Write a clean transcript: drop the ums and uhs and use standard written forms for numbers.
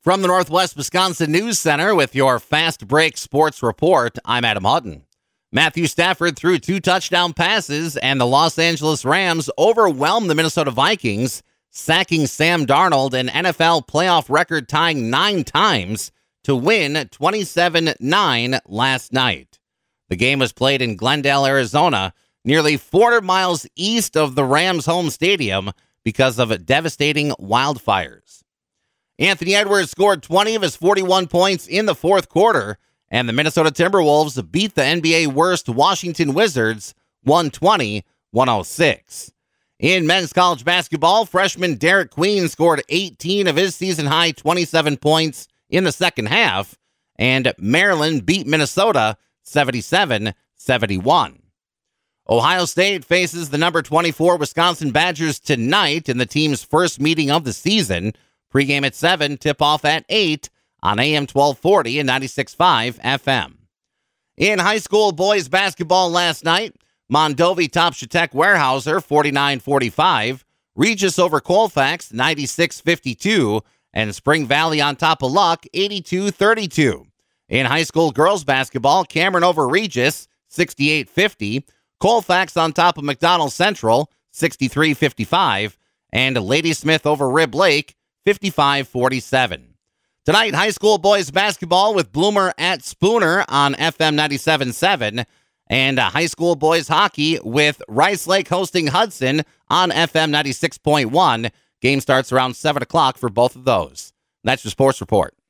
From the Northwest Wisconsin News Center with your Fast Break Sports Report, I'm Adam Hutton. Matthew Stafford threw 2 touchdown passes, and the Los Angeles Rams overwhelmed the Minnesota Vikings, sacking Sam Darnold an NFL playoff record-tying 9 times to win 27-9 last night. The game was played in Glendale, Arizona, nearly 400 miles east of the Rams' home stadium because of devastating wildfires. Anthony Edwards scored 20 of his 41 points in the fourth quarter, and the Minnesota Timberwolves beat the NBA worst Washington Wizards 120-106. In men's college basketball, freshman Derek Queen scored 18 of his season-high 27 points in the second half, and Maryland beat Minnesota 77-71. Ohio State faces the number 24 Wisconsin Badgers tonight in the team's first meeting of the season. Pregame at 7, tip-off at 8 on AM 1240 and 96.5 FM. In high school boys basketball last night, Mondovi topped Chautauqua Weyerhaeuser 49-45, Regis over Colfax 96-52, and Spring Valley on top of Luck 82-32. In high school girls basketball, Cameron over Regis 68-50, Colfax on top of McDonald Central 63-55, and Ladysmith over Rib Lake 55-47. Tonight, high school boys basketball with Bloomer at Spooner on FM 97.7, and high school boys hockey with Rice Lake hosting Hudson on FM 96.1. Game starts around 7 o'clock for both of those. That's your sports report.